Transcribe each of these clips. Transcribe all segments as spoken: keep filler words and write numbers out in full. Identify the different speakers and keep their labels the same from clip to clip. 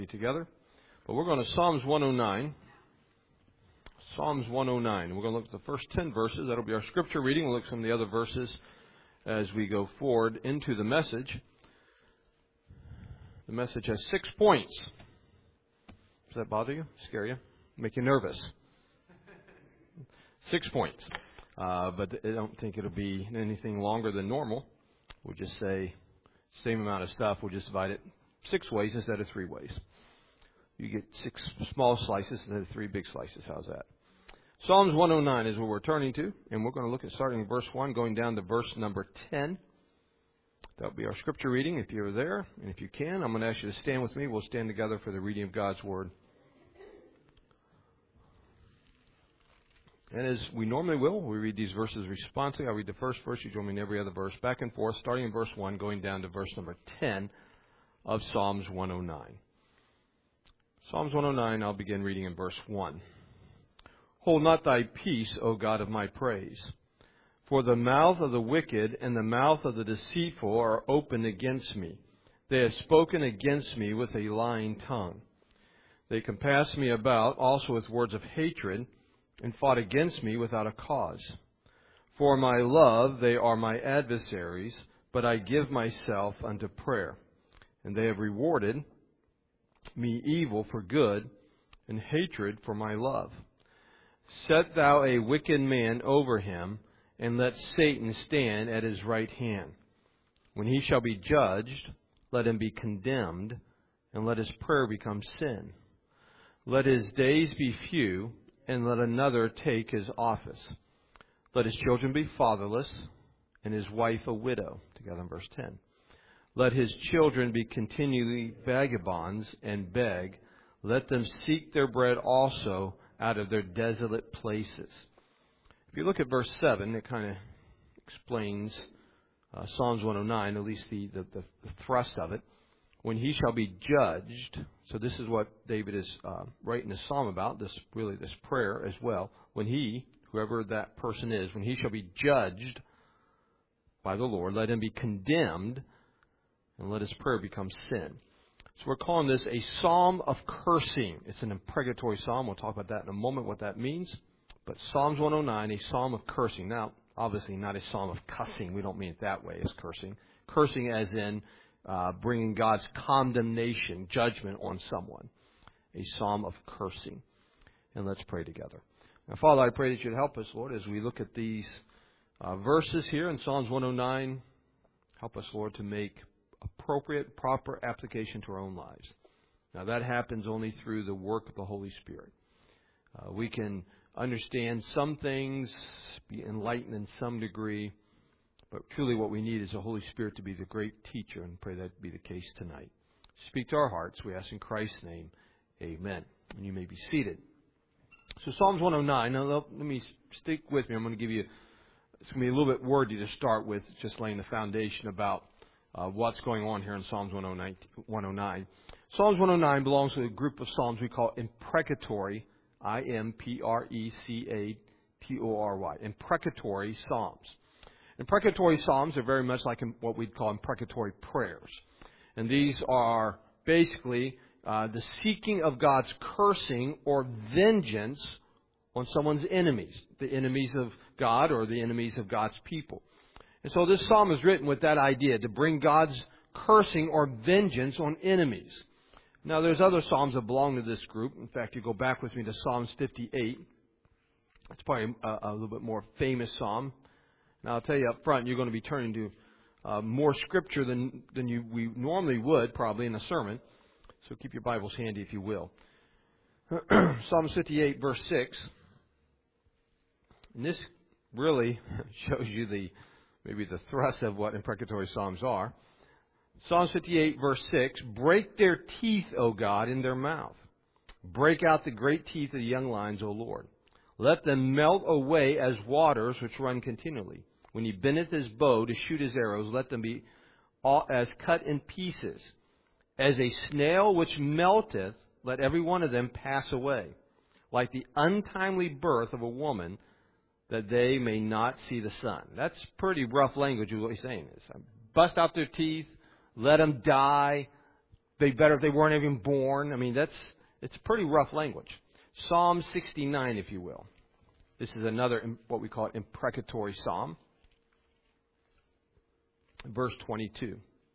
Speaker 1: Together, but we're going to Psalms one oh nine. Psalms one oh nine. We're going to look at the first ten verses. That'll be our scripture reading. We'll look at some of the other verses as we go forward into the message. The message has six points. Does that bother you? Scare you? Make you nervous? Six points. Uh, but I don't think it'll be anything longer than normal. We'll just say same amount of stuff. We'll just divide it six ways instead of three ways. You get six small slices instead of three big slices. How's that? Psalms one oh nine is what we're turning to, and we're going to look at starting in verse one, going down to verse number ten. That'll be our scripture reading if you're there. And if you can, I'm going to ask you to stand with me. We'll stand together for the reading of God's Word. And as we normally will, we read these verses responsibly. I'll read the first verse. You join me in every other verse, back and forth, starting in verse one, going down to verse number ten of Psalms one oh nine. Psalms one oh nine, I'll begin reading in verse one. Hold not thy peace, O God of my praise. For the mouth of the wicked and the mouth of the deceitful are opened against me. They have spoken against me with a lying tongue. They compassed me about also with words of hatred, and fought against me without a cause. For my love they are my adversaries, but I give myself unto prayer. And they have rewarded me evil for good, and hatred for my love. Set thou a wicked man over him, and let Satan stand at his right hand. When he shall be judged, let him be condemned, and let his prayer become sin. Let his days be few, and let another take his office. Let his children be fatherless, and his wife a widow. Together in verse ten. Let his children be continually vagabonds and beg. Let them seek their bread also out of their desolate places. If you look at verse seven, it kind of explains uh, Psalms one oh nine, at least the, the, the, the thrust of it. When he shall be judged, so this is what David is uh, writing this psalm about, this really this prayer as well. When he, whoever that person is, when he shall be judged by the Lord, let him be condemned, and let his prayer become sin. So we're calling this a psalm of cursing. It's an imprecatory psalm. We'll talk about that in a moment, what that means. But Psalms one oh nine, a psalm of cursing. Now, obviously not a psalm of cussing. We don't mean it that way as cursing. Cursing as in uh, bringing God's condemnation, judgment on someone. A psalm of cursing. And let's pray together. Now, Father, I pray that you'd help us, Lord, as we look at these uh, verses here in Psalms one oh nine. Help us, Lord, to make appropriate, proper application to our own lives. Now, that happens only through the work of the Holy Spirit. Uh, we can understand some things, be enlightened in some degree, but truly what we need is the Holy Spirit to be the great teacher, and pray that be the case tonight. Speak to our hearts, we ask in Christ's name. Amen. And you may be seated. So Psalms one oh nine, now let me stick with me. I'm going to give you, it's going to be a little bit wordy to start with, just laying the foundation about Uh, what's going on here in Psalms one oh nine. Psalms one oh nine belongs to a group of psalms we call imprecatory, I M P R E C A T O R Y, imprecatory psalms. Imprecatory psalms are very much like what we'd call imprecatory prayers. And these are basically uh, the seeking of God's cursing or vengeance on someone's enemies, the enemies of God or the enemies of God's people. And so this psalm is written with that idea, to bring God's cursing or vengeance on enemies. Now, there's other psalms that belong to this group. In fact, you go back with me to Psalms fifty-eight. It's probably a, a little bit more famous psalm. Now, I'll tell you up front, you're going to be turning to uh, more scripture than, than you, we normally would, probably, in a sermon. So keep your Bibles handy, if you will. Psalms fifty-eight, verse six. And this really shows you the maybe the thrust of what imprecatory psalms are. Psalms fifty-eight, verse six, break their teeth, O God, in their mouth. Break out the great teeth of the young lions, O Lord. Let them melt away as waters which run continually. When he bendeth his bow to shoot his arrows, let them be all as cut in pieces. As a snail which melteth, let every one of them pass away. Like the untimely birth of a woman, that they may not see the sun. That's pretty rough language of what he's saying is. Bust out their teeth, let them die, be better if they weren't even born. I mean, that's it's pretty rough language. Psalm sixty-nine, if you will. This is another, what we call an imprecatory psalm. Verse twenty-two.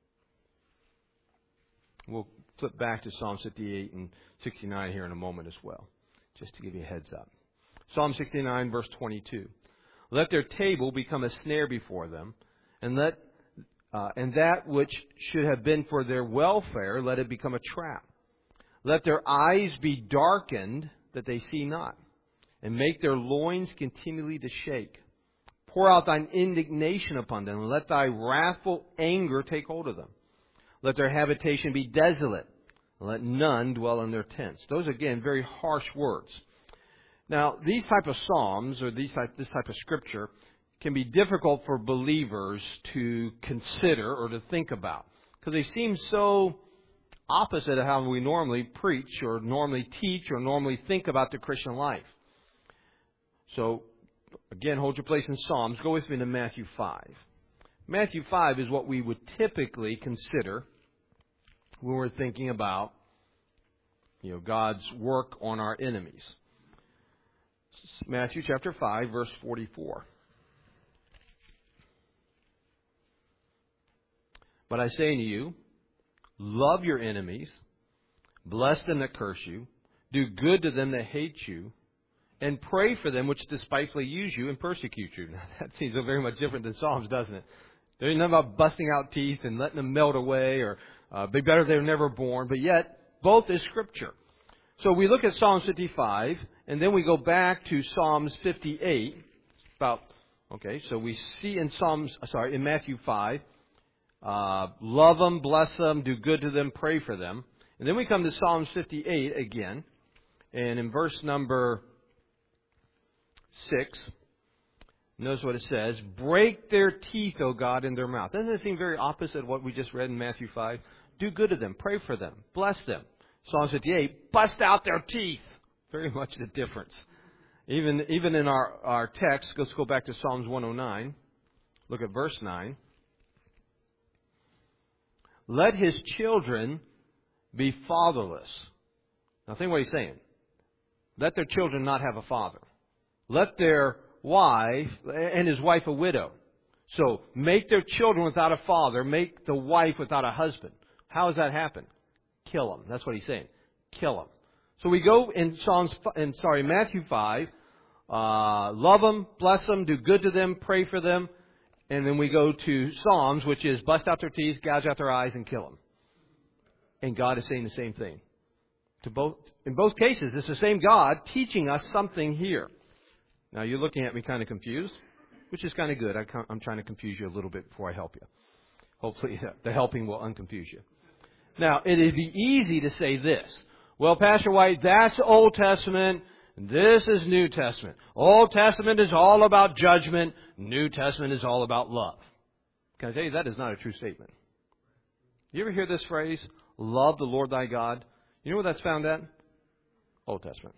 Speaker 1: We'll flip back to Psalm fifty-eight and sixty-nine here in a moment as well, just to give you a heads up. Psalm sixty-nine, verse twenty-two. Let their table become a snare before them, and let uh, and that which should have been for their welfare, let it become a trap. Let their eyes be darkened, that they see not, and make their loins continually to shake. Pour out thine indignation upon them, and let thy wrathful anger take hold of them. Let their habitation be desolate, and let none dwell in their tents. Those, again, very harsh words. Now, these type of psalms, or these type, this type of scripture, can be difficult for believers to consider or to think about, because they seem so opposite of how we normally preach or normally teach or normally think about the Christian life. So, again, hold your place in Psalms. Go with me to Matthew five. Matthew five is what we would typically consider when we're thinking about, you know, God's work on our enemies. Matthew chapter five, verse forty-four. But I say unto you, love your enemies, bless them that curse you, do good to them that hate you, and pray for them which despitefully use you and persecute you. Now, that seems so very much different than Psalms, doesn't it? There ain't nothing about busting out teeth and letting them melt away, or uh, be better if they were never born. But yet, both is Scripture. So we look at Psalms fifty-five, and then we go back to Psalms fifty-eight. About okay, so we see in Psalms, sorry, in Matthew five, uh, love them, bless them, do good to them, pray for them. And then we come to Psalms fifty-eight again, and in verse number six, notice what it says: break their teeth, O God, in their mouth. Doesn't it seem very opposite of what we just read in Matthew five? Do good to them, pray for them, bless them. Psalm fifty-eight, bust out their teeth. Very much the difference. Even even in our, our text, let's go back to Psalms one oh nine. Look at verse nine. Let his children be fatherless. Now think what he's saying. Let their children not have a father. Let their wife, and his wife a widow. So make their children without a father. Make the wife without a husband. How does that happen? Kill them. That's what he's saying. Kill them. So we go in Psalms, in sorry, Matthew five. Uh, love them, bless them, do good to them, pray for them, and then we go to Psalms, which is bust out their teeth, gouge out their eyes, and kill them. And God is saying the same thing. To both, in both cases, it's the same God teaching us something here. Now you're looking at me kind of confused, which is kind of good. I, I'm trying to confuse you a little bit before I help you. Hopefully, the helping will unconfuse you. Now, it'd be easy to say this. Well, Pastor White, that's Old Testament. This is New Testament. Old Testament is all about judgment. New Testament is all about love. Can I tell you, that is not a true statement. You ever hear this phrase, love the Lord thy God? You know where that's found at? Old Testament.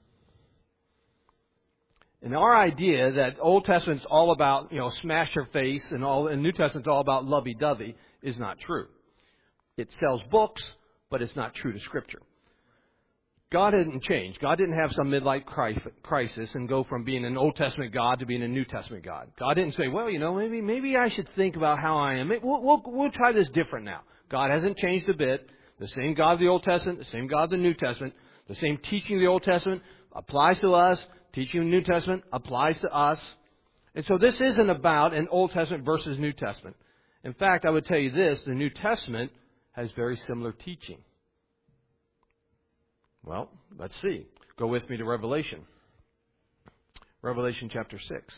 Speaker 1: And our idea that Old Testament's all about, you know, smash your face, and all, and New Testament's all about lovey-dovey is not true. It sells books, but it's not true to Scripture. God didn't change. God didn't have some midlife crisis and go from being an Old Testament God to being a New Testament God. God didn't say, well, you know, maybe maybe I should think about how I am. We'll, we'll, we'll try this different now. God hasn't changed a bit. The same God of the Old Testament, the same God of the New Testament, the same teaching of the Old Testament applies to us. Teaching of the New Testament applies to us. And so this isn't about an Old Testament versus New Testament. In fact, I would tell you this, the New Testament has very similar teaching. Well, let's see. Go with me to Revelation. Revelation chapter six.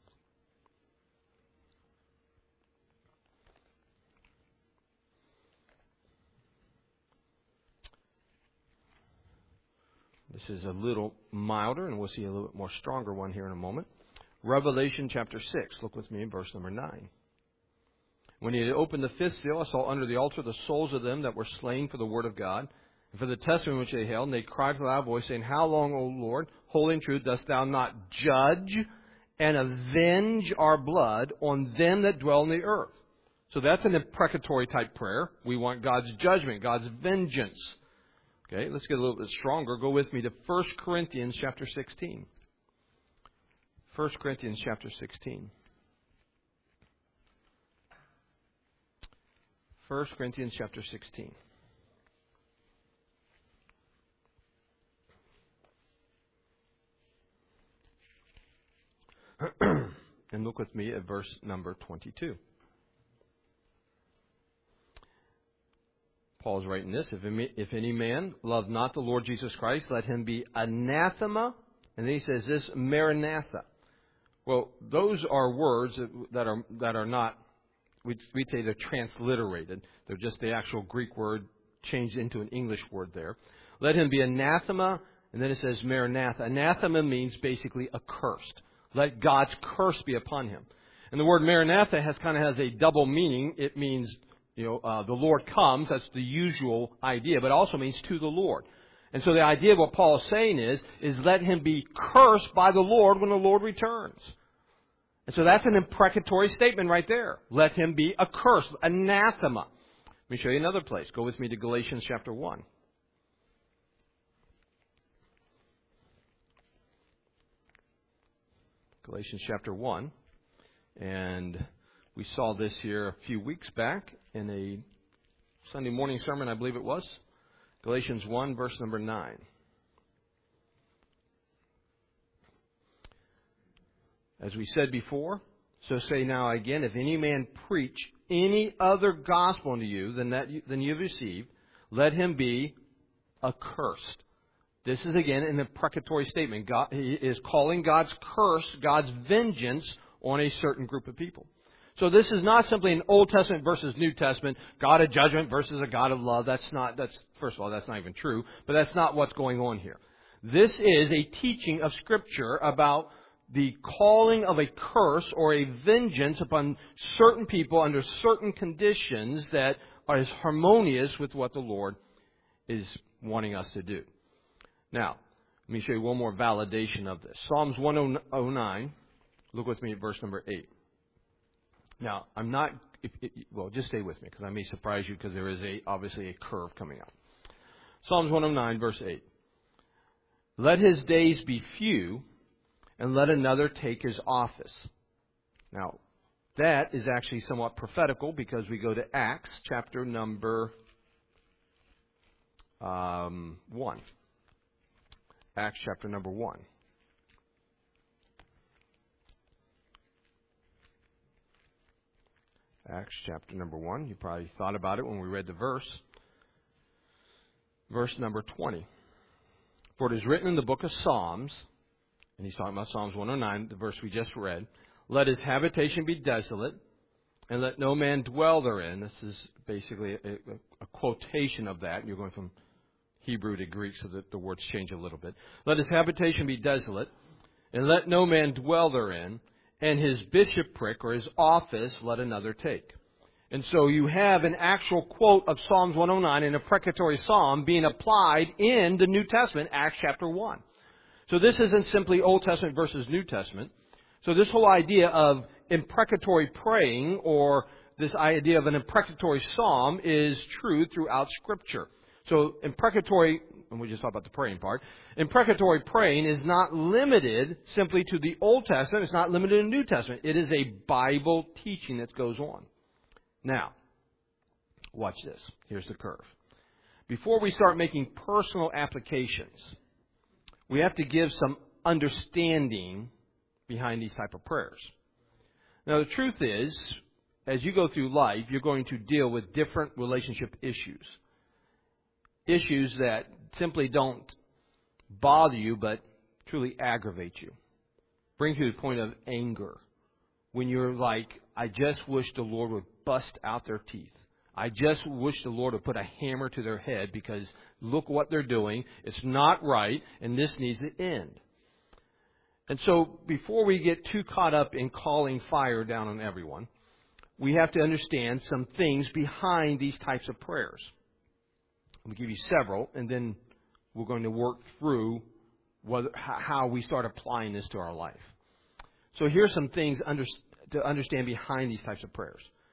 Speaker 1: This is a little milder, and we'll see a little bit more stronger one here in a moment. Revelation chapter six. Look with me in verse number nine. When he had opened the fifth seal, I saw under the altar the souls of them that were slain for the word of God, and for the testimony which they held. And they cried with a loud voice, saying, How long, O Lord, holy and true, dost thou not judge and avenge our blood on them that dwell on the earth? So that's an imprecatory type prayer. We want God's judgment, God's vengeance. Okay, let's get a little bit stronger. Go with me to First Corinthians chapter sixteen. First Corinthians chapter sixteen. First Corinthians chapter sixteen. And look with me at verse number twenty-two. Paul's writing this, if any, if any man love not the Lord Jesus Christ, let him be anathema. And then he says this, Maranatha. Well, those are words that are that are not, we we say they're transliterated. They're just the actual Greek word changed into an English word there. Let him be anathema, and then it says Maranatha. Anathema means basically accursed. Let God's curse be upon him. And the word Maranatha has kind of has a double meaning. It means, you know, uh, the Lord comes. That's the usual idea, but it also means to the Lord. And so the idea of what Paul is saying is, is let him be cursed by the Lord when the Lord returns. And so that's an imprecatory statement right there. Let him be accursed, anathema. Let me show you another place. Go with me to Galatians chapter one. Galatians chapter one. And we saw this here a few weeks back in a Sunday morning sermon, I believe it was. Galatians one, verse number nine. As we said before, so say now again, if any man preach any other gospel unto you than that you, than you have received, let him be accursed. This is again an imprecatory statement. God he is calling God's curse, God's vengeance on a certain group of people. So this is not simply an Old Testament versus New Testament, God of judgment versus a God of love. That's not, that's, first of all, that's not even true, but that's not what's going on here. This is a teaching of Scripture about the calling of a curse or a vengeance upon certain people under certain conditions that are as harmonious with what the Lord is wanting us to do. Now, let me show you one more validation of this. Psalms one oh nine, look with me at verse number eight. Now, I'm not, if, if, well, just stay with me because I may surprise you because there is a obviously a curve coming up. Psalms one oh nine, verse eight. Let his days be few, and let another take his office. Now, that is actually somewhat prophetical because we go to Acts chapter number um, one. Acts chapter number one. Acts chapter number one. You probably thought about it when we read the verse. Verse number twenty. For it is written in the book of Psalms, and he's talking about Psalms one oh nine, the verse we just read, let his habitation be desolate, and let no man dwell therein. This is basically a, a quotation of that. You're going from Hebrew to Greek so that the words change a little bit. Let his habitation be desolate, and let no man dwell therein, and his bishopric or his office let another take. And so you have an actual quote of Psalms one oh nine in a precatory psalm being applied in the New Testament, Acts chapter one. So this isn't simply Old Testament versus New Testament. So this whole idea of imprecatory praying or this idea of an imprecatory psalm is true throughout Scripture. So imprecatory, and we just talked about the praying part, imprecatory praying is not limited simply to the Old Testament. It's not limited to the New Testament. It is a Bible teaching that goes on. Now, watch this. Here's the curve. Before we start making personal applications, we have to give some understanding behind these type of prayers. Now, the truth is, as you go through life, you're going to deal with different relationship issues. Issues that simply don't bother you, but truly aggravate you. Bring you to the point of anger. When you're like, I just wish the Lord would bust out their teeth. I just wish the Lord would put a hammer to their head because look what they're doing. It's not right, and this needs to end. And so before we get too caught up in calling fire down on everyone, we have to understand some things behind these types of prayers. We'll give you several, and then we're going to work through whether, how we start applying this to our life. So here's some things under, to understand behind these types of prayers.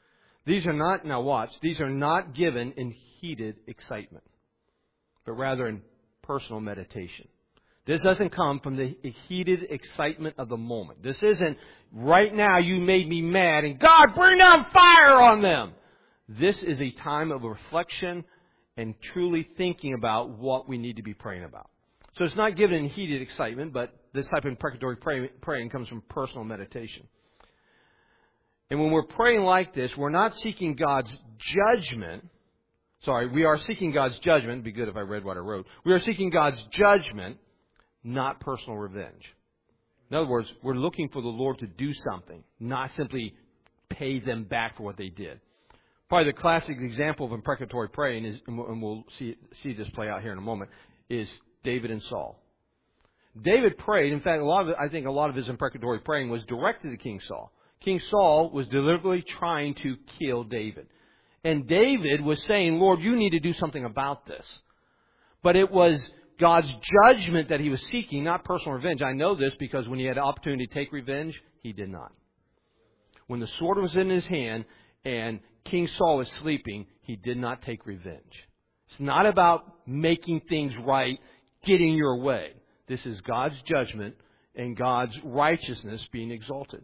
Speaker 1: These are not, now watch, these are not given in heated excitement, but rather in personal meditation. This doesn't come from the heated excitement of the moment. This isn't, right now you made me mad and God, bring down fire on them. This is a time of reflection and truly thinking about what we need to be praying about. So it's not given in heated excitement, but this type of imprecatory pray, praying comes from personal meditation. And when we're praying like this, we're not seeking God's judgment. Sorry, we are seeking God's judgment. It'd be good if I read what I wrote. We are seeking God's judgment, not personal revenge. In other words, we're looking for the Lord to do something, not simply pay them back for what they did. Probably the classic example of imprecatory praying is, and we'll see, see this play out here in a moment, is David and Saul. David prayed. In fact, a lot of it, I think a lot of his imprecatory praying was directed to King Saul. King Saul was deliberately trying to kill David. And David was saying, Lord, you need to do something about this. But it was God's judgment that he was seeking, not personal revenge. I know this because when he had the opportunity to take revenge, he did not. When the sword was in his hand and King Saul was sleeping, he did not take revenge. It's not about making things right, getting your way. This is God's judgment and God's righteousness being exalted.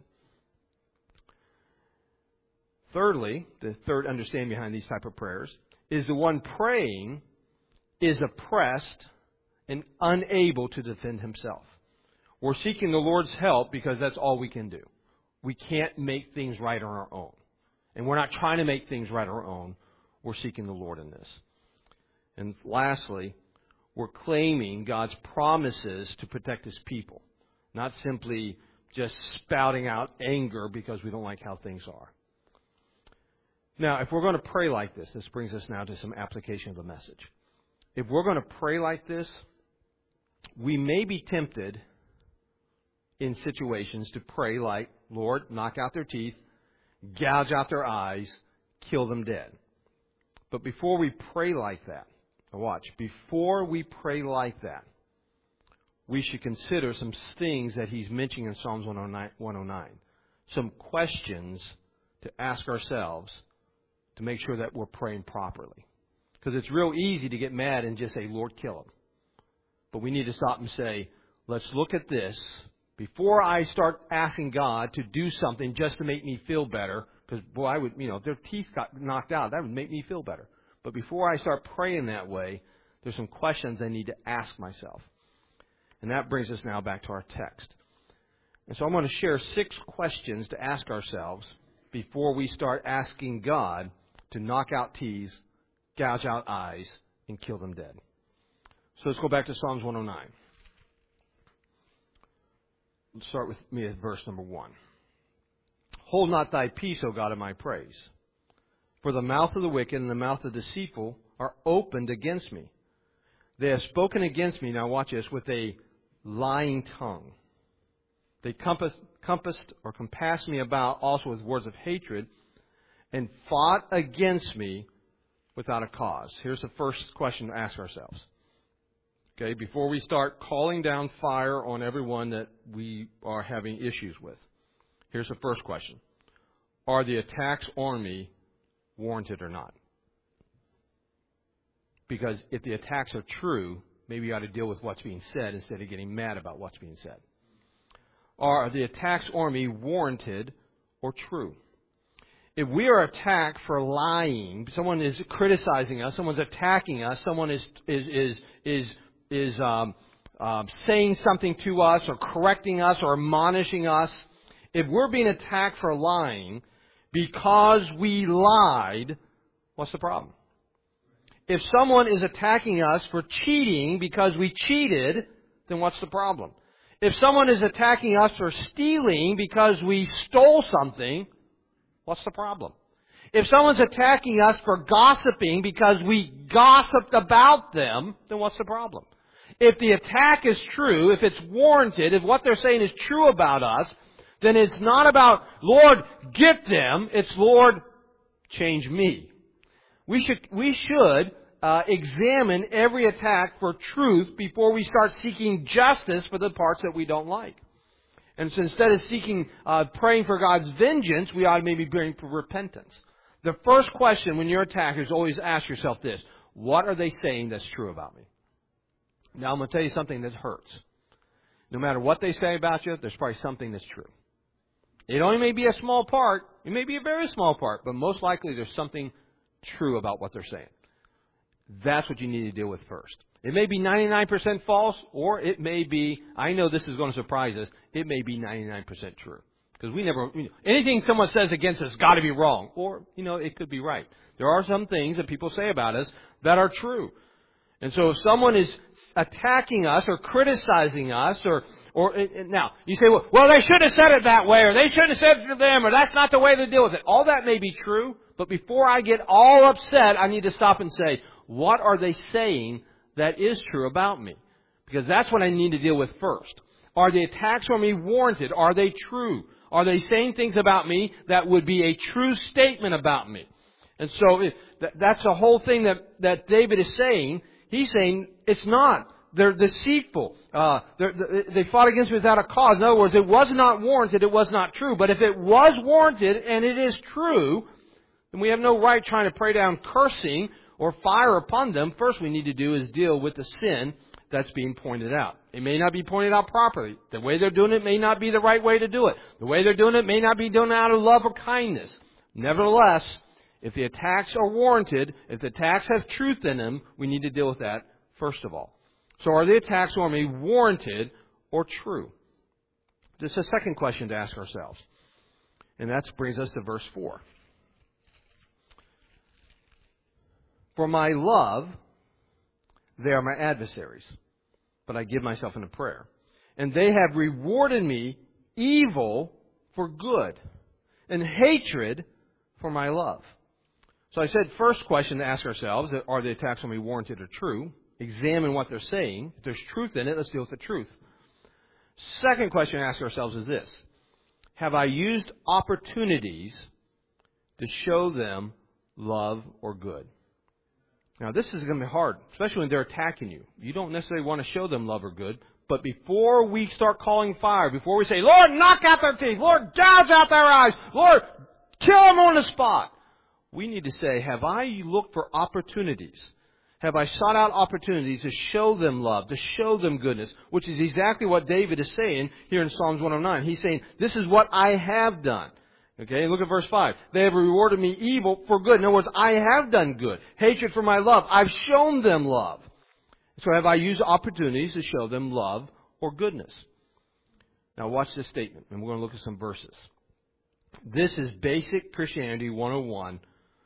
Speaker 1: Thirdly, the third understanding behind these type of prayers is the one praying is oppressed and unable to defend himself. We're seeking the Lord's help because that's all we can do. We can't make things right on our own. And we're not trying to make things right on our own. We're seeking the Lord in this. And lastly, we're claiming God's promises to protect His people, not simply just spouting out anger because we don't like how things are. Now, if we're going to pray like this, this brings us now to some application of the message. If we're going to pray like this, we may be tempted in situations to pray like, Lord, knock out their teeth, gouge out their eyes, kill them dead. But before we pray like that, watch, before we pray like that, we should consider some things that he's mentioning in Psalms one oh nine. Some questions to ask ourselves to make sure that we're praying properly. Because it's real easy to get mad and just say, Lord, kill them. But we need to stop and say, let's look at this. Before I start asking God to do something just to make me feel better, because, boy, I would, you know, if their teeth got knocked out, that would make me feel better. But before I start praying that way, there's some questions I need to ask myself. And that brings us now back to our text. And so I'm going to share six questions to ask ourselves before we start asking God to knock out teeth, gouge out eyes, and kill them dead. So let's go back to Psalms one oh nine. Let's start with me at verse number one. Hold not thy peace, O God, of my praise. For the mouth of the wicked and the mouth of the deceitful are opened against me. They have spoken against me, now watch this, with a lying tongue. They compassed, compassed or compassed me about also with words of hatred and fought against me without a cause. Here's the first question to ask ourselves. Okay, before we start calling down fire on everyone that we are having issues with. Here's the first question. Are the attacks on me warranted or not? Because if the attacks are true, maybe you ought to deal with what's being said instead of getting mad about what's being said. Are the attacks on me warranted or true? If we are attacked for lying, someone is criticizing us, someone's attacking us, someone is is is is is um, um, saying something to us or correcting us or admonishing us, if we're being attacked for lying because we lied, what's the problem? If someone is attacking us for cheating because we cheated, then what's the problem? If someone is attacking us for stealing because we stole something, what's the problem? If someone's attacking us for gossiping because we gossiped about them, then what's the problem? If the attack is true, if it's warranted, if what they're saying is true about us, then it's not about, Lord, get them. It's, Lord, change me. We should, we should uh, examine every attack for truth before we start seeking justice for the parts that we don't like. And so instead of seeking, uh, praying for God's vengeance, we ought to maybe praying for repentance. The first question when you're attacked is always ask yourself this. What are they saying that's true about me? Now, I'm going to tell you something that hurts. No matter what they say about you, there's probably something that's true. It only may be a small part. It may be a very small part. But most likely there's something true about what they're saying. That's what you need to deal with first. It may be ninety-nine percent false, or it may be, I know this is going to surprise us, it may be ninety-nine percent true. Because we never, you know, anything someone says against us has got to be wrong. Or, you know, it could be right. There are some things that people say about us that are true. And so if someone is attacking us or criticizing us or, or now, you say, well, well, they should have said it that way, or they should have said it to them, or that's not the way to deal with it. All that may be true, but before I get all upset, I need to stop and say, what are they saying that is true about me? Because that's what I need to deal with first. Are the attacks on me warranted? Are they true? Are they saying things about me that would be a true statement about me? And so it, that's the whole thing that, that David is saying. He's saying it's not. They're deceitful. Uh, they're, they fought against me without a cause. In other words, it was not warranted. It was not true. But if it was warranted and it is true, then we have no right trying to pray down cursing or fire upon them. First we need to do is deal with the sin that's being pointed out. It may not be pointed out properly. The way they're doing it may not be the right way to do it. The way they're doing it may not be done out of love or kindness. Nevertheless, if the attacks are warranted, if the attacks have truth in them, we need to deal with that first of all. So are the attacks on me warranted or true? This is a second question to ask ourselves. And that brings us to verse four. For my love, they are my adversaries, but I give myself into prayer. And they have rewarded me evil for good, and hatred for my love. So I said, first question to ask ourselves, are the attacks on me warranted or true? Examine what they're saying. If there's truth in it, let's deal with the truth. Second question to ask ourselves is this. Have I used opportunities to show them love or good? Now, this is going to be hard, especially when they're attacking you. You don't necessarily want to show them love or good. But before we start calling fire, before we say, Lord, knock out their teeth, Lord, gouge out their eyes, Lord, kill them on the spot, we need to say, have I looked for opportunities? Have I sought out opportunities to show them love, to show them goodness, which is exactly what David is saying here in Psalms one oh nine. He's saying, this is what I have done. Okay, look at verse five. They have rewarded me evil for good. In other words, I have done good. Hatred for my love. I've shown them love. So have I used opportunities to show them love or goodness? Now watch this statement, and we're going to look at some verses. This is basic Christianity one oh one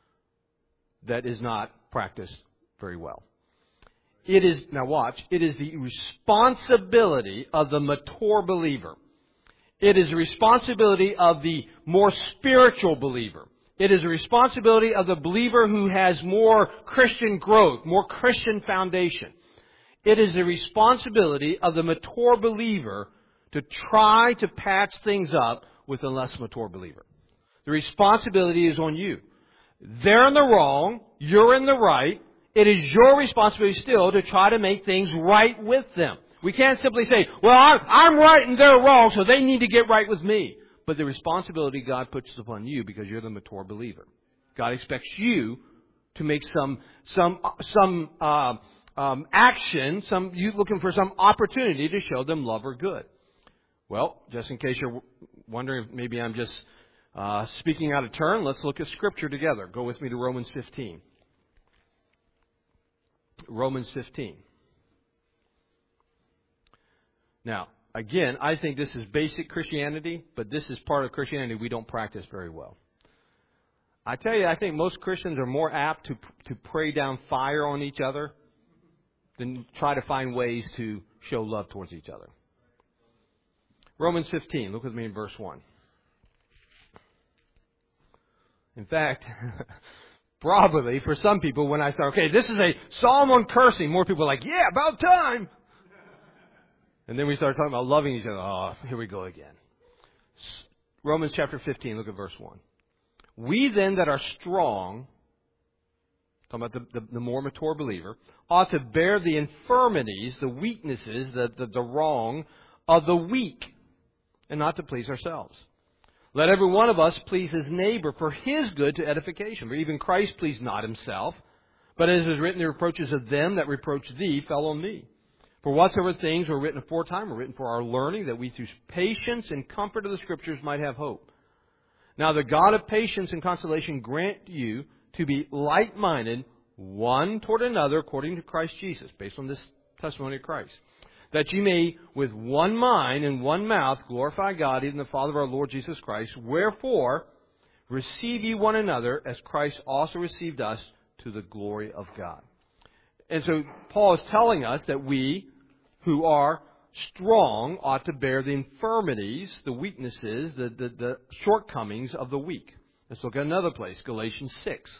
Speaker 1: that is not practiced very well. It is, now watch, it is the responsibility of the mature believer. It is the responsibility of the more spiritual believer. It is the responsibility of the believer who has more Christian growth, more Christian foundation. It is the responsibility of the mature believer to try to patch things up with a less mature believer. The responsibility is on you. They're in the wrong. You're in the right. It is your responsibility still to try to make things right with them. We can't simply say, well, I'm right and they're wrong, so they need to get right with me. But the responsibility God puts upon you because you're the mature believer. God expects you to make some some some uh, um, action, some you looking for some opportunity to show them love or good. Well, just in case you're wondering if maybe I'm just uh, speaking out of turn, let's look at Scripture together. Go with me to Romans fifteen. Romans fifteen. Now, again, I think this is basic Christianity, but this is part of Christianity we don't practice very well. I tell you, I think most Christians are more apt to to pray down fire on each other than try to find ways to show love towards each other. Romans fifteen, look with me in verse one. In fact, probably for some people, when I start, okay, this is a psalm on cursing, more people are like, yeah, about time. And then we start talking about loving each other. Oh, here we go again. Romans chapter fifteen, look at verse one. We then that are strong, talking about the, the, the more mature believer, ought to bear the infirmities, the weaknesses, the, the, the wrong of the weak, and not to please ourselves. Let every one of us please his neighbor for his good to edification. For even Christ pleased not himself, but as is written, the reproaches of them that reproach thee fell on me. For whatsoever things were written aforetime were written for our learning, that we through patience and comfort of the Scriptures might have hope. Now the God of patience and consolation grant you to be like-minded, one toward another, according to Christ Jesus, based on this testimony of Christ, that ye may with one mind and one mouth glorify God, even the Father of our Lord Jesus Christ. Wherefore, receive ye one another, as Christ also received us, to the glory of God. And so Paul is telling us that we, who are strong, ought to bear the infirmities, the weaknesses, the, the, the shortcomings of the weak. Let's look at another place, Galatians six.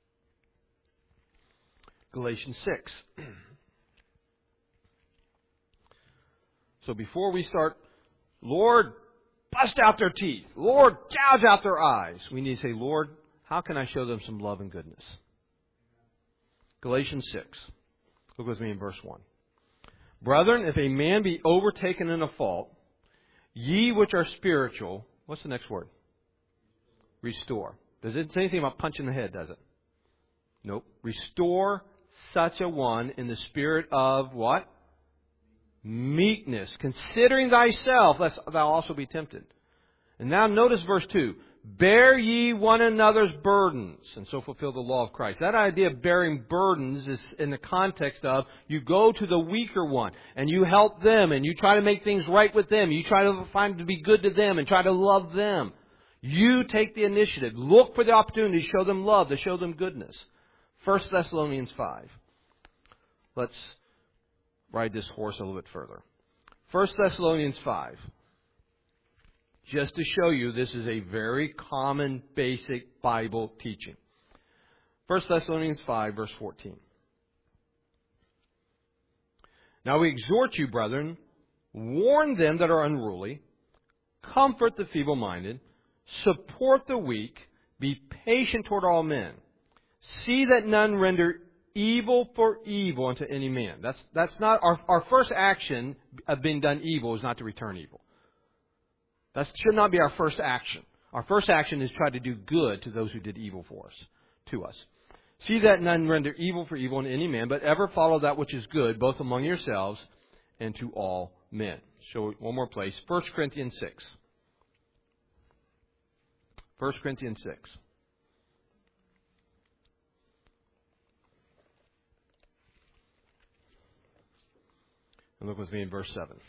Speaker 1: Galatians six. So before we start, Lord, bust out their teeth. Lord, gouge out their eyes. We need to say, Lord, how can I show them some love and goodness? Galatians six. Look with me in verse one. Brethren, if a man be overtaken in a fault, ye which are spiritual, what's the next word? Restore. Does it say anything about punching the head, does it? Nope. Restore such a one in the spirit of what? Meekness, considering thyself, lest thou also be tempted. And now notice verse two. Bear ye one another's burdens, and so fulfill the law of Christ. That idea of bearing burdens is in the context of you go to the weaker one, and you help them, and you try to make things right with them. You try to find to be good to them, and try to love them. You take the initiative. Look for the opportunity to show them love, to show them goodness. First Thessalonians five. Let's ride this horse a little bit further. First Thessalonians five. Just to show you this is a very common, basic Bible teaching. First Thessalonians five, verse fourteen. Now we exhort you, brethren, warn them that are unruly, comfort the feeble-minded, support the weak, be patient toward all men. See that none render evil for evil unto any man. That's, that's not our, our first action of being done evil is not to return evil. That should not be our first action. Our first action is try to do good to those who did evil for us, to us. See that none render evil for evil in any man, but ever follow that which is good, both among yourselves and to all men. So one more place, First Corinthians six. First Corinthians six. And look with me in verse seven.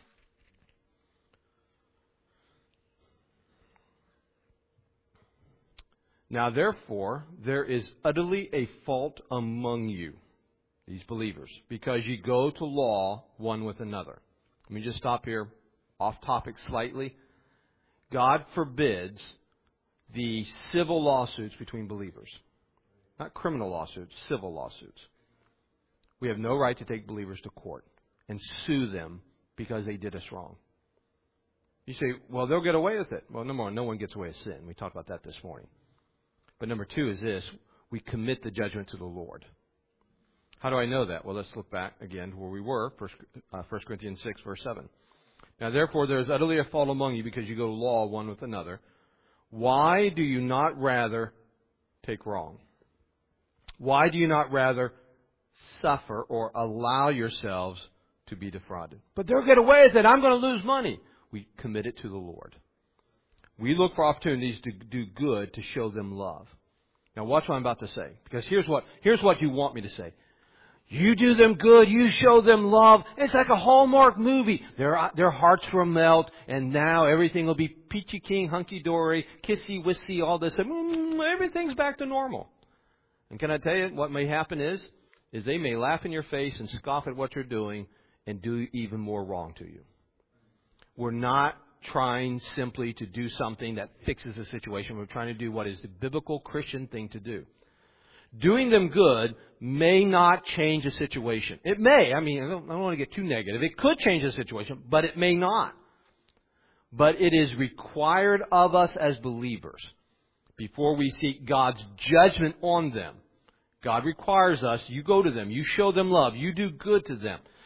Speaker 1: Now, therefore, there is utterly a fault among you, these believers, because ye go to law one with another. Let me just stop here, off topic slightly. God forbids the civil lawsuits between believers. Not criminal lawsuits, civil lawsuits. We have no right to take believers to court and sue them because they did us wrong. You say, well, they'll get away with it. Well, number one, no one gets away with sin. We talked about that this morning. But number two is this, we commit the judgment to the Lord. How do I know that? Well, let's look back again to where we were, First Corinthians six, verse seven. Now, therefore, there is utterly a fault among you because you go to law one with another. Why do you not rather take wrong? Why do you not rather suffer or allow yourselves to be defrauded? But they'll get away with it. I'm going to lose money. We commit it to the Lord. We look for opportunities to do good to show them love. Now watch what I'm about to say. Because here's what, here's what you want me to say. You do them good. You show them love. It's like a Hallmark movie. Their, their hearts will melt. And now everything will be peachy keen, hunky-dory, kissy-wissy, all this. And everything's back to normal. And can I tell you what may happen is, is they may laugh in your face and scoff at what you're doing and do even more wrong to you. We're not trying simply to do something that fixes a situation. We're trying to do what is the biblical Christian thing to do. Doing them good may not change a situation. It may. I mean, I don't, I don't want to get too negative. It could change a situation, but it may not. But it is required of us as believers, before we seek God's judgment on them. God requires us, you go to them, you show them love, you do good to them.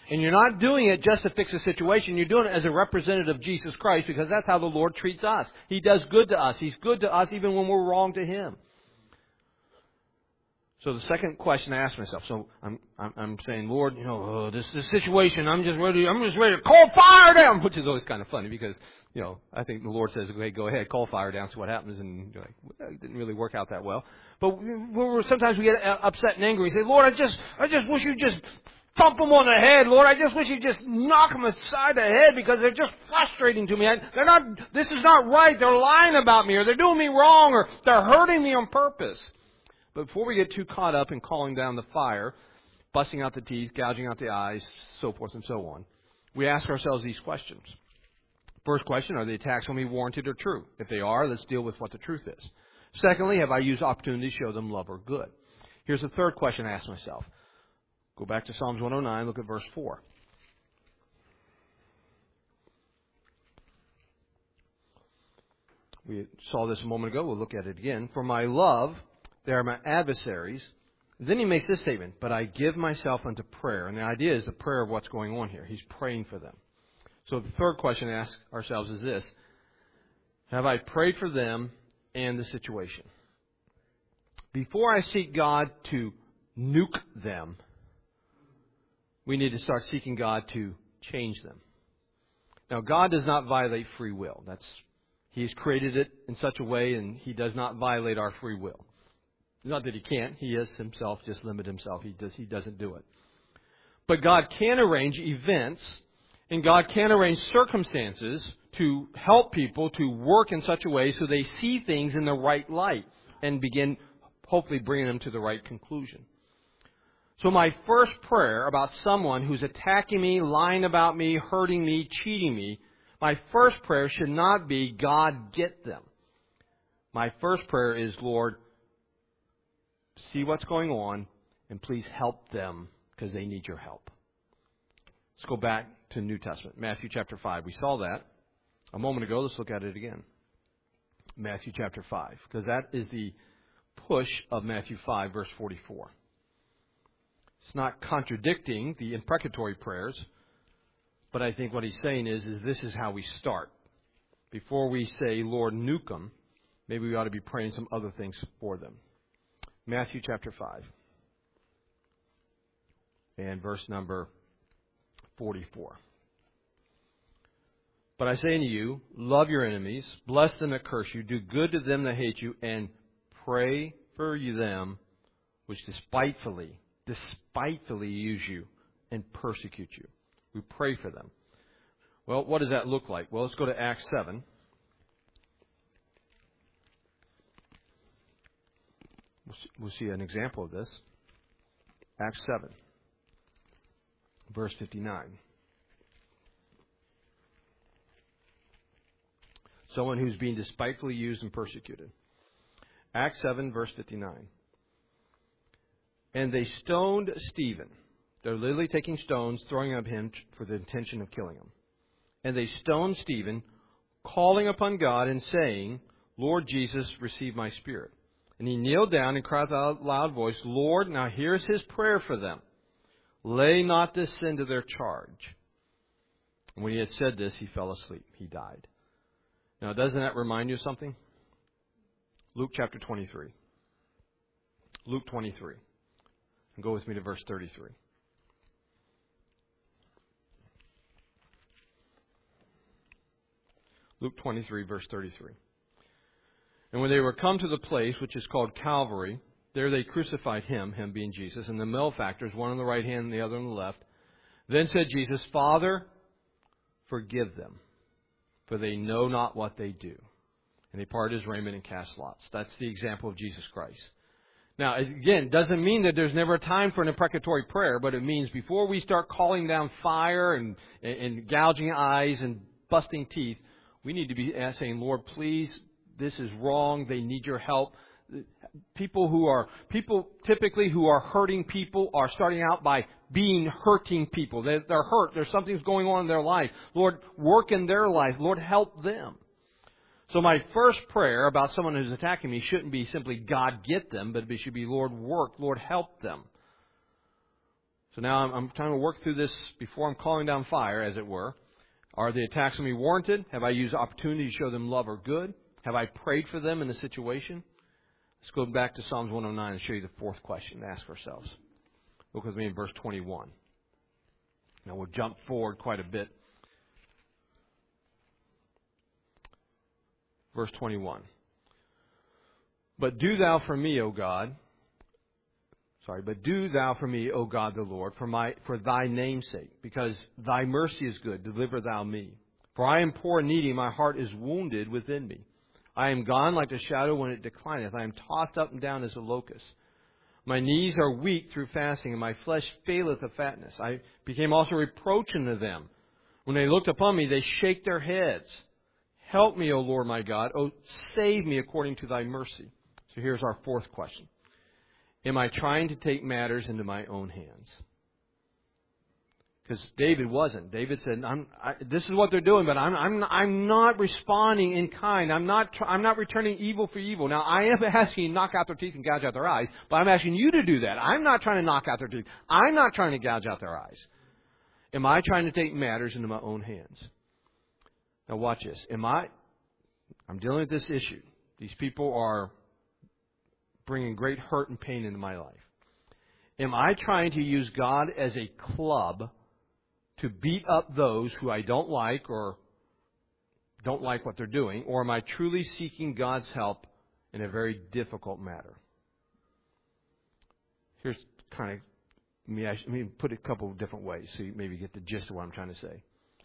Speaker 1: And you're not doing it just to fix a situation. You're doing it as a representative of Jesus Christ, because that's how the Lord treats us. He does good to us. He's good to us even when we're wrong to Him. So the second question I ask myself, so I'm I'm, I'm saying, Lord, you know, oh, this this situation, I'm just ready, I'm just ready to call fire down, which is always kind of funny because, you know, I think the Lord says, okay, go ahead, call fire down, see what happens, and you're like, well, it didn't really work out that well. But we're, sometimes we get upset and angry. We say, Lord, I just I just wish you just thump them on the head, Lord. I just wish you just knock them aside the head because they're just frustrating to me. I, they're not. This is not right. They're lying about me, or they're doing me wrong, or they're hurting me on purpose. But before we get too caught up in calling down the fire, busting out the teeth, gouging out the eyes, so forth and so on, we ask ourselves these questions. First question, are the attacks on me warranted or true? If they are, let's deal with what the truth is. Secondly, have I used opportunity to show them love or good? Here's the third question I ask myself. Go back to Psalms one oh nine, look at verse four. We saw this a moment ago. We'll look at it again. For my love, they are my adversaries. Then he makes this statement, but I give myself unto prayer. And the idea is the prayer of what's going on here. He's praying for them. So the third question to ask ourselves is this. Have I prayed for them and the situation? Before I seek God to nuke them, we need to start seeking God to change them. Now, God does not violate free will. That's He's created it in such a way, and He does not violate our free will. Not that He can't. He is Himself, just limit Himself. He does. He doesn't do it. But God can arrange events, and God can arrange circumstances to help people to work in such a way so they see things in the right light and begin hopefully bringing them to the right conclusion. So my first prayer about someone who's attacking me, lying about me, hurting me, cheating me, my first prayer should not be, God, get them. My first prayer is, Lord, see what's going on, and please help them because they need your help. Let's go back to the New Testament, Matthew chapter five. We saw that a moment ago. Let's look at it again. Matthew chapter five, because that is the push of Matthew five, verse forty-four. It's not contradicting the imprecatory prayers, but I think what he's saying is, is this is how we start. Before we say, Lord, nuke them, maybe we ought to be praying some other things for them. Matthew chapter five and verse number forty-four. But I say unto you, love your enemies, bless them that curse you, do good to them that hate you, and pray for you them which despitefully, despitefully use you and persecute you. We pray for them. Well, what does that look like? Well, let's go to Acts seven. We'll see an example of this. Acts seven, verse fifty-nine. Someone who's being despitefully used and persecuted. Acts seven, verse fifty-nine. And they stoned Stephen. They're literally taking stones, throwing at him for the intention of killing him. And they stoned Stephen, calling upon God and saying, Lord Jesus, receive my spirit. And he kneeled down and cried with a loud voice, Lord, now here's his prayer for them. Lay not this sin to their charge. And when he had said this, he fell asleep. He died. Now, doesn't that remind you of something? Luke chapter twenty-three. Luke twenty-three. And go with me to verse thirty-three. Luke twenty-three, verse thirty-three. And when they were come to the place which is called Calvary, there they crucified him, him being Jesus, and the malefactors, one on the right hand and the other on the left. Then said Jesus, Father, forgive them, for they know not what they do. And he parted his raiment and cast lots. That's the example of Jesus Christ. Now, again, doesn't mean that there's never a time for an imprecatory prayer, but it means before we start calling down fire and, and, and gouging eyes and busting teeth, we need to be saying, Lord, please, this is wrong. They need your help. People who are, people typically who are hurting people are starting out by being hurting people. They're, they're hurt. There's something's going on in their life. Lord, work in their life. Lord, help them. So my first prayer about someone who's attacking me shouldn't be simply, God, get them, but it should be, Lord, work. Lord, help them. So now I'm, I'm trying to work through this before I'm calling down fire, as it were. Are the attacks on me warranted? Have I used opportunity to show them love or good? Have I prayed for them in the situation? Let's go back to Psalms one oh nine and show you the fourth question to ask ourselves. Look with me in verse twenty-one. Now we'll jump forward quite a bit. Verse twenty-one. But do thou for me, O God, sorry, but do thou for me, O God the Lord, for my for thy name's sake, because thy mercy is good, deliver thou me. For I am poor and needy, my heart is wounded within me. I am gone like the shadow when it declineth. I am tossed up and down as a locust. My knees are weak through fasting, and my flesh faileth of fatness. I became also reproach unto them. When they looked upon me, they shake their heads. Help me, O Lord my God. O save me according to thy mercy. So here's our fourth question. Am I trying to take matters into my own hands? Because David wasn't. David said, I'm, I, "This is what they're doing, but I'm, I'm, I'm not responding in kind. I'm not, I'm not returning evil for evil." Now, I am asking you to knock out their teeth and gouge out their eyes, but I'm asking you to do that. I'm not trying to knock out their teeth. I'm not trying to gouge out their eyes. Am I trying to take matters into my own hands? Now, watch this. Am I? I'm dealing with this issue. These people are bringing great hurt and pain into my life. Am I trying to use God as a club to beat up those who I don't like or don't like what they're doing? Or am I truly seeking God's help in a very difficult matter? Here's kind of, let me, let me put it a couple of different ways so you maybe get the gist of what I'm trying to say.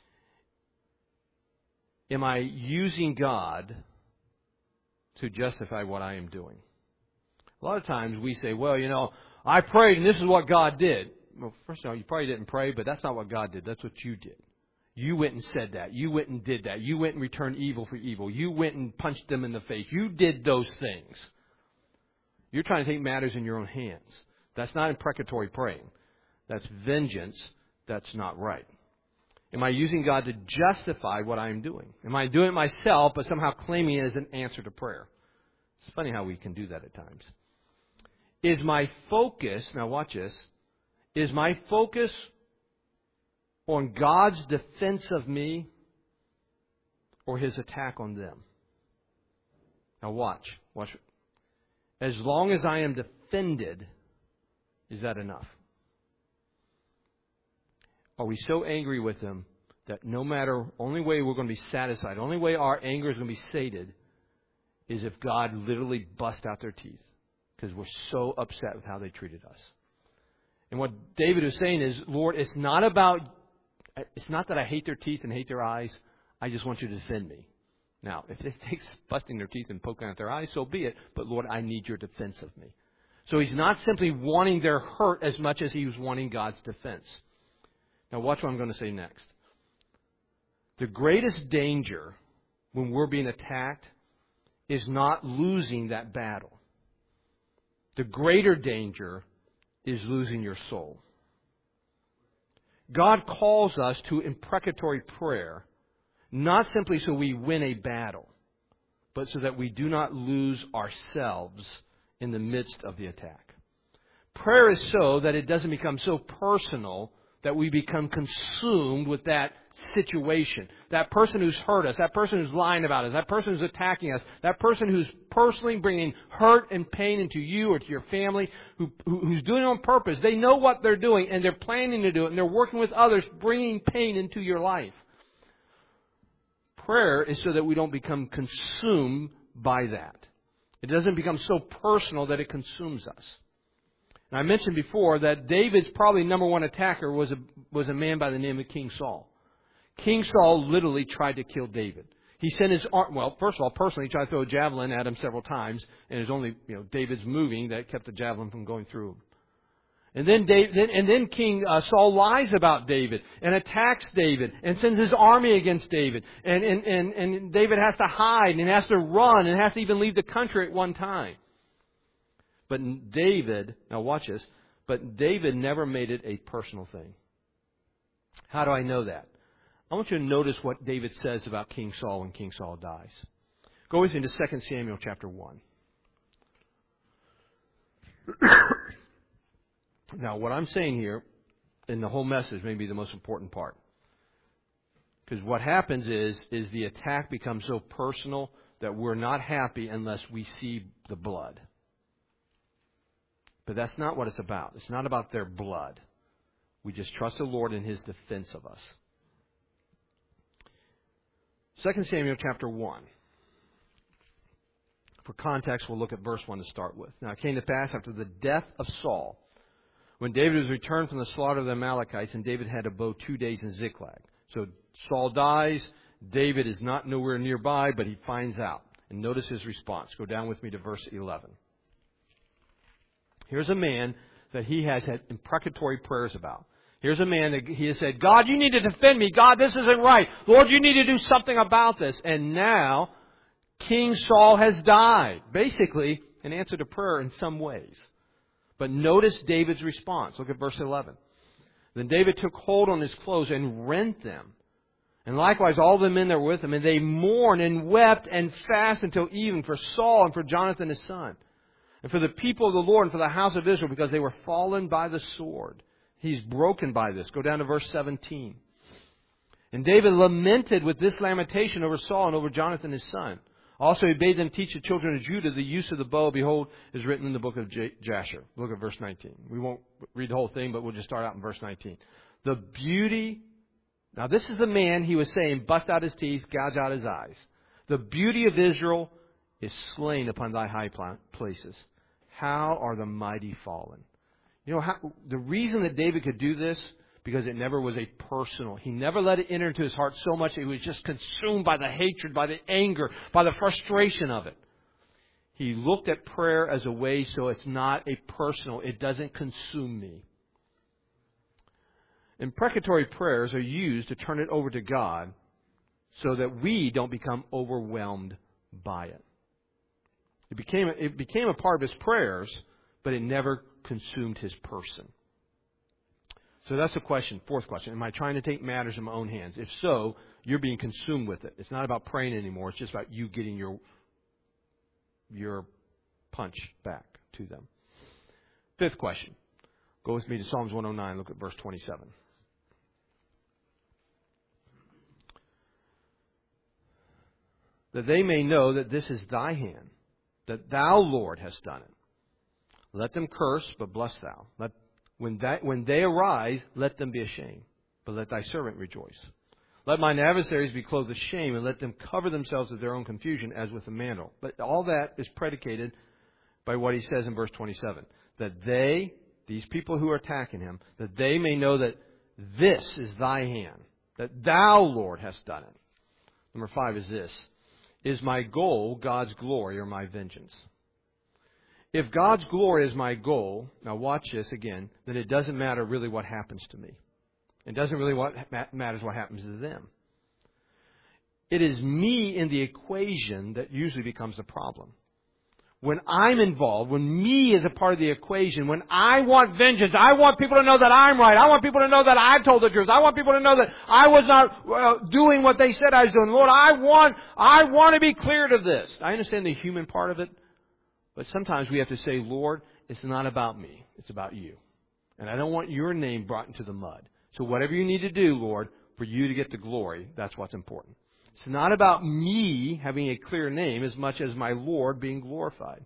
Speaker 1: Am I using God to justify what I am doing? A lot of times we say, well, you know, I prayed and this is what God did. Well, first of all, you probably didn't pray, but that's not what God did. That's what you did. You went and said that. You went and did that. You went and returned evil for evil. You went and punched them in the face. You did those things. You're trying to take matters in your own hands. That's not imprecatory praying. That's vengeance. That's not right. Am I using God to justify what I am doing? Am I doing it myself, but somehow claiming it as an answer to prayer? It's funny how we can do that at times. Is my focus, now watch this, is my focus on God's defense of me or His attack on them? Now watch, watch. As long as I am defended, is that enough? Are we so angry with them that no matter, only way we're going to be satisfied, only way our anger is going to be sated is if God literally busts out their teeth because we're so upset with how they treated us. And what David is saying is, Lord, it's not about, it's not that I hate their teeth and hate their eyes. I just want you to defend me. Now, if it takes busting their teeth and poking out their eyes, so be it. But Lord, I need your defense of me. So he's not simply wanting their hurt as much as he was wanting God's defense. Now watch what I'm going to say next. The greatest danger when we're being attacked is not losing that battle. The greater danger is losing your soul. God calls us to imprecatory prayer, not simply so we win a battle, but so that we do not lose ourselves in the midst of the attack. Prayer is so that it doesn't become so personal that we become consumed with that situation. That person who's hurt us, that person who's lying about us, that person who's attacking us, that person who's personally bringing hurt and pain into you or to your family, who, who, who's doing it on purpose. They know what they're doing and they're planning to do it and they're working with others, bringing pain into your life. Prayer is so that we don't become consumed by that. It doesn't become so personal that it consumes us. And I mentioned before that David's probably number one attacker was a, was a man by the name of King Saul. King Saul literally tried to kill David. He sent his arm, well, first of all, personally, he tried to throw a javelin at him several times, and it was only, you know, David's moving that kept the javelin from going through him. And then, David, then, and then King uh, Saul lies about David and attacks David and sends his army against David. And, and, and, and David has to hide and has to run and has to even leave the country at one time. But David, now watch this, but David never made it a personal thing. How do I know that? I want you to notice what David says about King Saul when King Saul dies. Go with me to Second Samuel chapter one. Now, what I'm saying here in the whole message may be the most important part. Because what happens is, is the attack becomes so personal that we're not happy unless we see the blood. But that's not what it's about. It's not about their blood. We just trust the Lord in His defense of us. Second Samuel chapter one. For context, we'll look at verse one to start with. Now it came to pass after the death of Saul, when David was returned from the slaughter of the Amalekites, and David had abode two days in Ziklag. So Saul dies. David is not nowhere nearby, but he finds out. And notice his response. Go down with me to verse eleven. Here's a man that he has had imprecatory prayers about. Here's a man that he has said, God, you need to defend me. God, this isn't right. Lord, you need to do something about this. And now, King Saul has died. Basically, an answer to prayer in some ways. But notice David's response. Look at verse eleven. Then David took hold on his clothes and rent them. And likewise all the men that were with him. And they mourned and wept and fasted until even for Saul and for Jonathan his son. And for the people of the Lord and for the house of Israel, because they were fallen by the sword. He's broken by this. Go down to verse seventeen. And David lamented with this lamentation over Saul and over Jonathan his son. Also he bade them teach the children of Judah the use of the bow. Behold, is written in the book of Jasher. Look at verse nineteen. We won't read the whole thing, but we'll just start out in verse nineteen. The beauty... Now this is the man he was saying, bust out his teeth, gouge out his eyes. The beauty of Israel is slain upon thy high places. How are the mighty fallen? You know, how, the reason that David could do this, because it never was a personal. He never let it enter into his heart so much that he was just consumed by the hatred, by the anger, by the frustration of it. He looked at prayer as a way so it's not a personal, it doesn't consume me. Imprecatory prayers are used to turn it over to God so that we don't become overwhelmed by it. It became, it became a part of his prayers, but it never consumed his person. So that's the question, fourth question. Am I trying to take matters in my own hands? If so, you're being consumed with it. It's not about praying anymore. It's just about you getting your, your punch back to them. Fifth question. Go with me to Psalms one oh nine. Look at verse twenty-seven. That they may know that this is thy hand, that thou, Lord, hast done it. Let them curse, but bless thou. Let, when, that, when they arise, let them be ashamed, but let thy servant rejoice. Let mine adversaries be clothed with shame, and let them cover themselves with their own confusion as with a mantle. But all that is predicated by what he says in verse twenty-seven. That they, these people who are attacking him, that they may know that this is thy hand, that thou, Lord, hast done it. Number five is this. Is my goal God's glory or my vengeance? If God's glory is my goal, now watch this again, then it doesn't matter really what happens to me. It doesn't really what matters what happens to them. It is me in the equation that usually becomes the problem. When I'm involved, when me is a part of the equation, when I want vengeance, I want people to know that I'm right. I want people to know that I told the truth. I want people to know that I was not uh, doing what they said I was doing. Lord, I want, I want to be cleared of this. I understand the human part of it, but sometimes we have to say, Lord, it's not about me. It's about you. And I don't want your name brought into the mud. So whatever you need to do, Lord, for you to get the glory, that's what's important. It's not about me having a clear name as much as my Lord being glorified.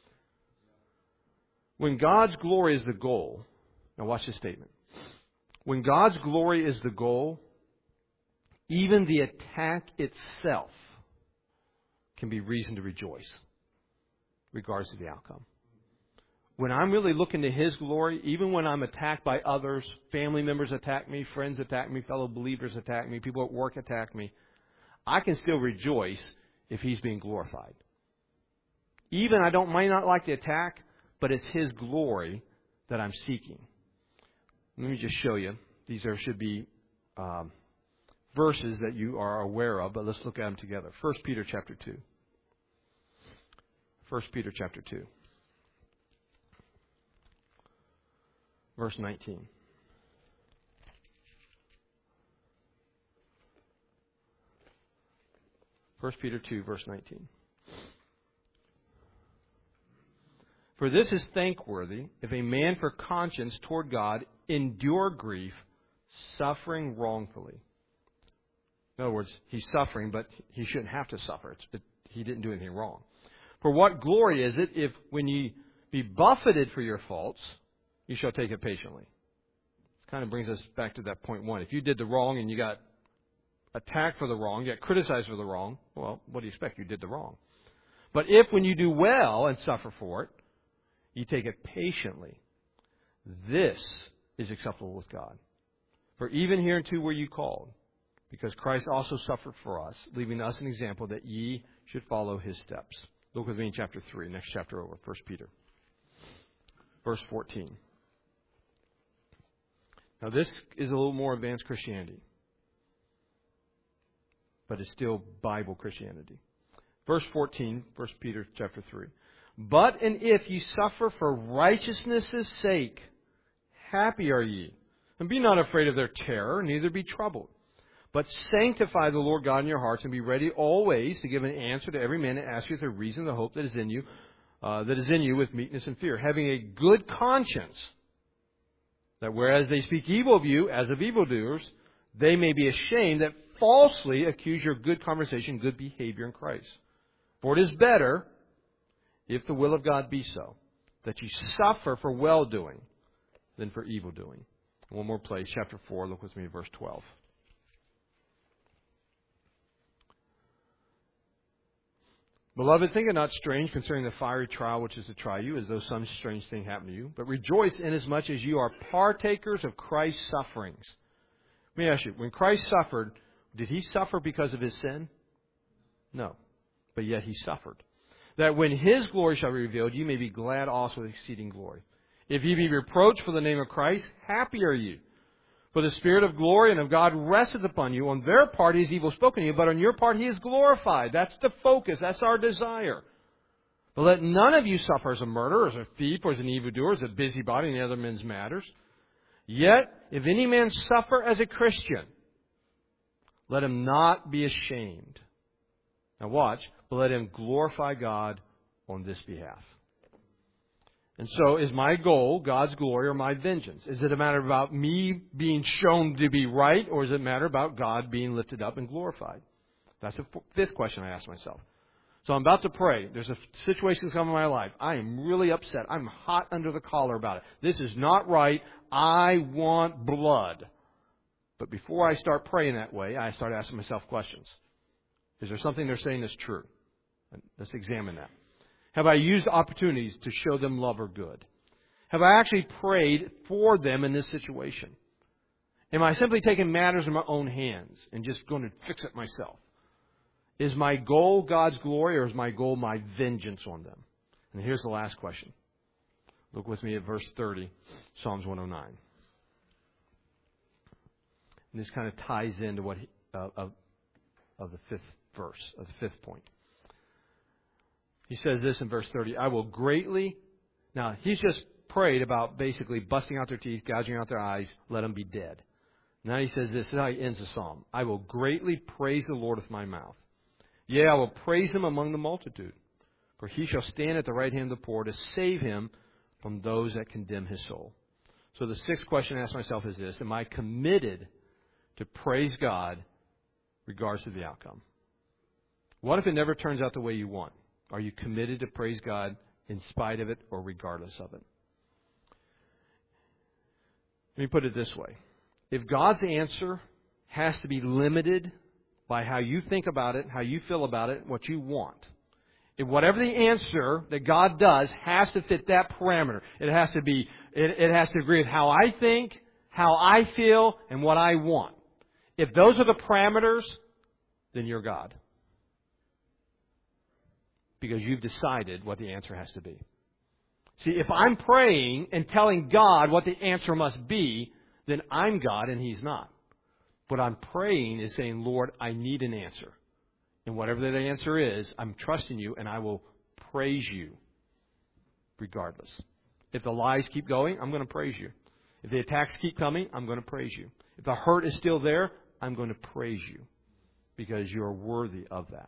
Speaker 1: When God's glory is the goal, now watch this statement. When God's glory is the goal, even the attack itself can be reason to rejoice, regardless of the outcome. When I'm really looking to His glory, even when I'm attacked by others, family members attack me, friends attack me, fellow believers attack me, people at work attack me, I can still rejoice if He's being glorified. Even I don't might not like the attack, but it's His glory that I'm seeking. Let me just show you. These are should be um, verses that you are aware of, but let's look at them together. First Peter chapter two. First Peter chapter two. Verse nineteen. First Peter two, verse nineteen. For this is thankworthy, if a man for conscience toward God endure grief, suffering wrongfully. In other words, he's suffering, but he shouldn't have to suffer. It's, it, he didn't do anything wrong. For what glory is it if, when ye be buffeted for your faults, you shall take it patiently? This kind of brings us back to that point one. If you did the wrong and you got attacked for the wrong, you got criticized for the wrong, well, what do you expect? You did the wrong. But if, when you do well and suffer for it, you take it patiently, this is acceptable with God. For even hereunto were you called, because Christ also suffered for us, leaving us an example that ye should follow his steps. Look with me in chapter three, next chapter over, First Peter. Verse fourteen. Now this is a little more advanced Christianity, but it's still Bible Christianity. Verse fourteen, First Peter chapter three. But and if ye suffer for righteousness' sake, happy are ye. And be not afraid of their terror, neither be troubled. But sanctify the Lord God in your hearts, and be ready always to give an answer to every man that asks you the reason of the hope that is in you, uh, that is in you with meekness and fear, having a good conscience, that whereas they speak evil of you as of evildoers, they may be ashamed that falsely accuse your good conversation, good behavior in Christ. For it is better, if the will of God be so, that you suffer for well-doing than for evil-doing. One more place, chapter four, look with me at verse twelve. Beloved, think it not strange concerning the fiery trial which is to try you, as though some strange thing happened to you. But rejoice inasmuch as you are partakers of Christ's sufferings. Let me ask you, when Christ suffered, did he suffer because of his sin? No. But yet he suffered. That when his glory shall be revealed, you may be glad also with exceeding glory. If ye be reproached for the name of Christ, happy are you. For the Spirit of glory and of God resteth upon you. On their part he is evil spoken to you, but on your part he is glorified. That's the focus. That's our desire. But let none of you suffer as a murderer, as a thief, or as an evildoer, as a busybody in other men's matters. Yet, if any man suffer as a Christian, let him not be ashamed. Now watch, but let him glorify God on this behalf. And so, is my goal God's glory or my vengeance? Is it a matter about me being shown to be right, or is it a matter about God being lifted up and glorified? That's the fifth question I ask myself. So I'm about to pray. There's a situation that's come in my life. I am really upset. I'm hot under the collar about it. This is not right. I want blood. But before I start praying that way, I start asking myself questions. Is there something they're saying that's true? Let's examine that. Have I used opportunities to show them love or good? Have I actually prayed for them in this situation? Am I simply taking matters in my own hands and just going to fix it myself? Is my goal God's glory, or is my goal my vengeance on them? And here's the last question. Look with me at verse thirty, Psalms one oh nine. And this kind of ties into what he, uh, of, of the fifth verse, of the fifth point. He says this in verse thirty, I will greatly... Now, he's just prayed about basically busting out their teeth, gouging out their eyes, let them be dead. Now he says this, this is how he ends the psalm. I will greatly praise the Lord with my mouth. Yea, I will praise him among the multitude. For he shall stand at the right hand of the poor to save him from those that condemn his soul. So the sixth question I ask myself is this, am I committed to praise God regardless of the outcome? What if it never turns out the way you want? Are you committed to praise God in spite of it or regardless of it? Let me put it this way. If God's answer has to be limited by how you think about it, how you feel about it, what you want, if whatever the answer that God does has to fit that parameter, it has to be, it, it has to agree with how I think, how I feel, and what I want. If those are the parameters, then you're God. Because you've decided what the answer has to be. See, if I'm praying and telling God what the answer must be, then I'm God and He's not. What I'm praying is saying, Lord, I need an answer. And whatever that answer is, I'm trusting you and I will praise you regardless. If the lies keep going, I'm going to praise you. If the attacks keep coming, I'm going to praise you. If the hurt is still there, I'm going to praise you because you're worthy of that.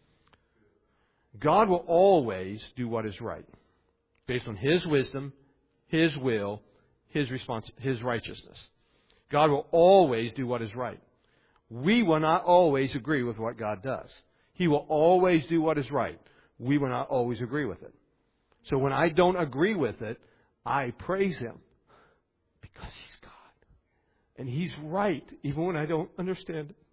Speaker 1: God will always do what is right based on His wisdom, His will, His response, His righteousness. God will always do what is right. We will not always agree with what God does. He will always do what is right. We will not always agree with it. So when I don't agree with it, I praise Him because He's God. And He's right, even when I don't understand it.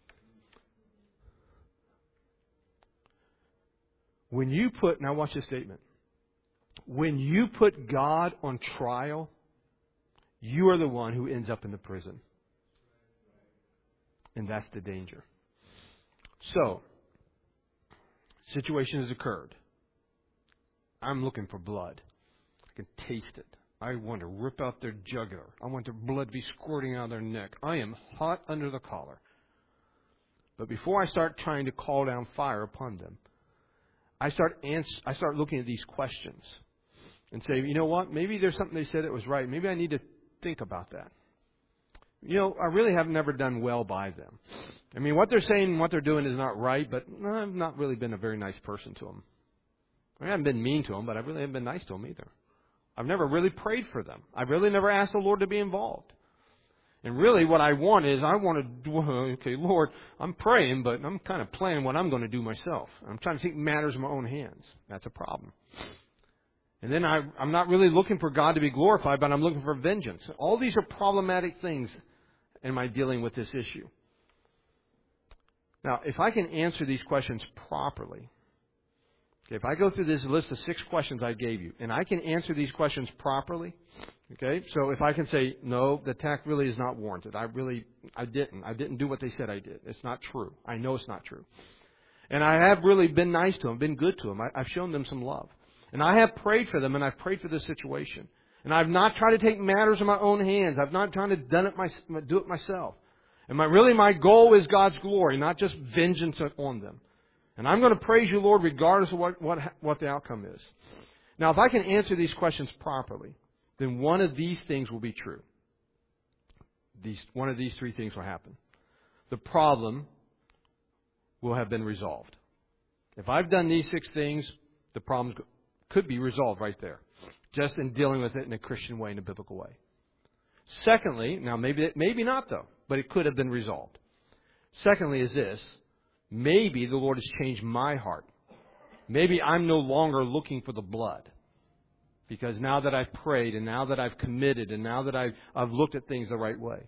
Speaker 1: When you put, now watch this statement. When you put God on trial, you are the one who ends up in the prison. And that's the danger. So, situation has occurred. I'm looking for blood. I can taste it. I want to rip out their jugular. I want their blood to be squirting out of their neck. I am hot under the collar. But before I start trying to call down fire upon them, I start ans- I start looking at these questions and say, you know what? Maybe there's something they said that was right. Maybe I need to think about that. You know, I really have never done well by them. I mean, what they're saying and what they're doing is not right, but I've not really been a very nice person to them. I haven't been mean to them, but I really haven't been nice to them either. I've never really prayed for them. I've really never asked the Lord to be involved. And really what I want is, I want to, okay, Lord, I'm praying, but I'm kind of planning what I'm going to do myself. I'm trying to take matters in my own hands. That's a problem. And then I, I'm not really looking for God to be glorified, but I'm looking for vengeance. All these are problematic things in my dealing with this issue. Now, if I can answer these questions properly, okay, if I go through this list of six questions I gave you, and I can answer these questions properly, okay, so if I can say, no, the attack really is not warranted. I really, I didn't. I didn't do what they said I did. It's not true. I know it's not true. And I have really been nice to them, been good to them. I, I've shown them some love. And I have prayed for them, and I've prayed for this situation. And I've not tried to take matters in my own hands. I've not tried to done it my, do it myself. And my, really my goal is God's glory, not just vengeance on them. And I'm going to praise you, Lord, regardless of what, what, what the outcome is. Now, if I can answer these questions properly, then one of these things will be true. These, one of these three things will happen. The problem will have been resolved. If I've done these six things, the problem could be resolved right there, just in dealing with it in a Christian way, in a biblical way. Secondly, now maybe maybe not though, but it could have been resolved. Secondly is this, maybe the Lord has changed my heart. Maybe I'm no longer looking for the blood. Because now that I've prayed and now that I've committed and now that I've, I've looked at things the right way.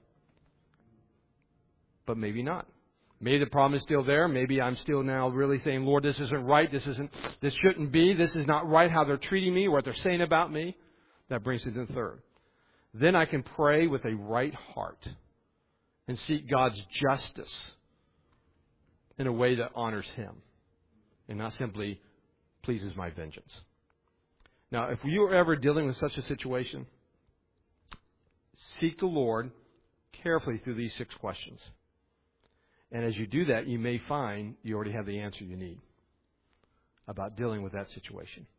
Speaker 1: But maybe not. Maybe the problem is still there. Maybe I'm still now really saying, Lord, this isn't right. This isn't, this shouldn't be. This is not right how they're treating me, what they're saying about me. That brings me to the third. Then I can pray with a right heart and seek God's justice in a way that honors Him and not simply pleases my vengeance. Now, if you are ever dealing with such a situation, seek the Lord carefully through these six questions. And as you do that, you may find you already have the answer you need about dealing with that situation.